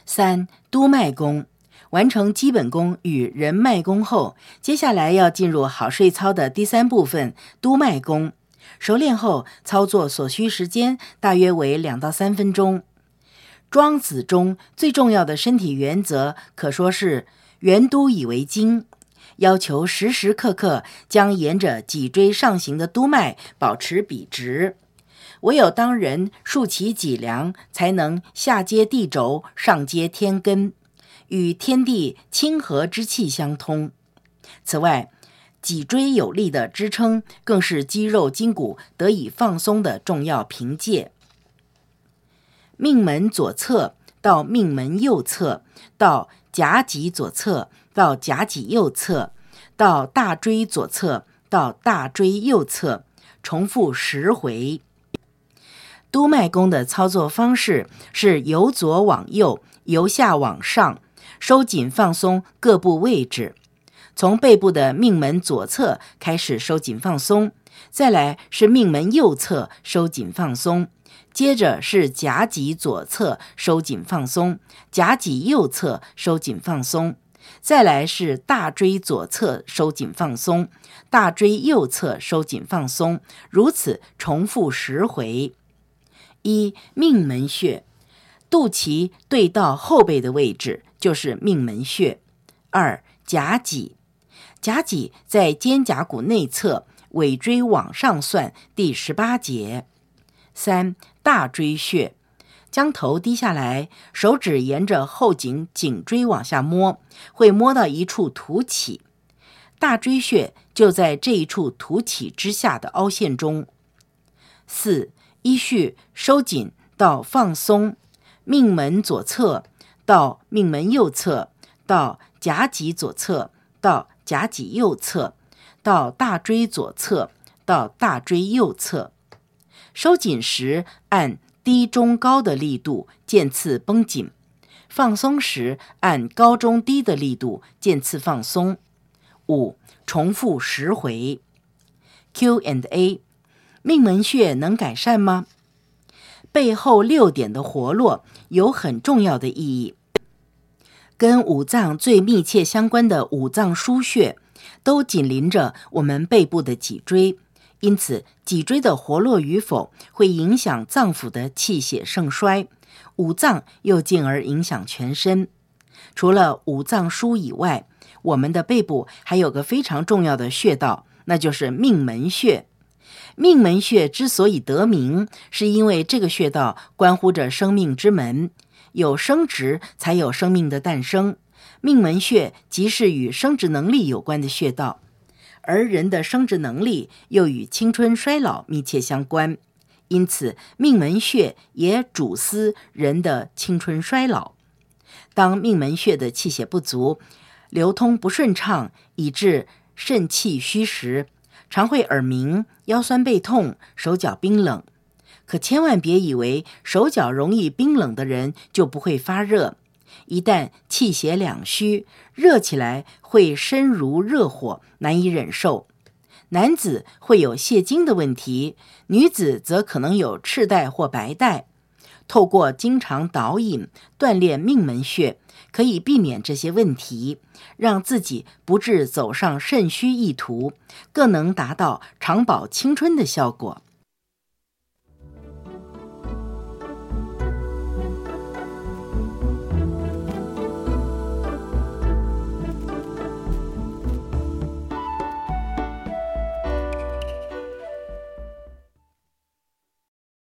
3. 督脉功。完成基本功与人脉功后，接下来要进入好睡操的第3部分督脉功。熟练后，操作所需时间大约为2到3分钟。庄子中最重要的身体原则可说是圆督以为精，要求时时刻刻将沿着脊椎上行的督脉保持笔直。唯有当人竖起脊梁，才能下接地轴，上接天根，与天地亲和之气相通。此外，脊椎有力的支撑更是肌肉筋骨得以放松的重要凭借。命门左侧到命门右侧，到夹脊左侧到夹脊右侧，到大椎左侧到大椎右侧，重复10回。督脉功的操作方式是由左往右，由下往上，收紧放松各部位置。从背部的命门左侧开始收紧放松，再来是命门右侧收紧放松，接着是夹脊左侧收紧放松，夹脊右侧收紧放松，再来是大椎左侧收紧放松，大椎右侧收紧放松，如此重复10回。1. 命门穴，肚脐对到后背的位置就是命门穴。2. 夹脊，夹脊在肩胛骨内侧，尾椎往上算第18节。3. 大椎穴，将头低下来，手指沿着后颈颈椎往下摸，会摸到一处凸起，大椎穴就在这一处凸起之下的凹陷中。4. 依序收紧到放松，命门左侧到命门右侧，到夹脊左侧到夹脊右侧，到大椎左侧到大椎右侧。收紧时按低中高的力度渐次绷紧，放松时按高中低的力度渐次放松。5. 重复10回。 Q&A， 命门穴能改善吗？背后6点的活络有很重要的意义。跟五脏最密切相关的五脏腧穴都紧邻着我们背部的脊椎，因此脊椎的活络与否会影响脏腑的气血盛衰，五脏又进而影响全身。除了五脏腧以外，我们的背部还有个非常重要的穴道，那就是命门穴。命门穴之所以得名，是因为这个穴道关乎着生命之门，有生殖才有生命的诞生。命门穴即是与生殖能力有关的穴道，而人的生殖能力又与青春衰老密切相关，因此命门穴也主司人的青春衰老。当命门穴的气血不足，流通不顺畅，以致肾气虚时，常会耳鸣、腰酸背痛、手脚冰冷。可千万别以为手脚容易冰冷的人就不会发热，一旦气血两虚，热起来会身如热火，难以忍受。男子会有泄精的问题，女子则可能有赤带或白带。透过经常导引锻炼命门穴，可以避免这些问题，让自己不致走上肾虚一途，更能达到长保青春的效果。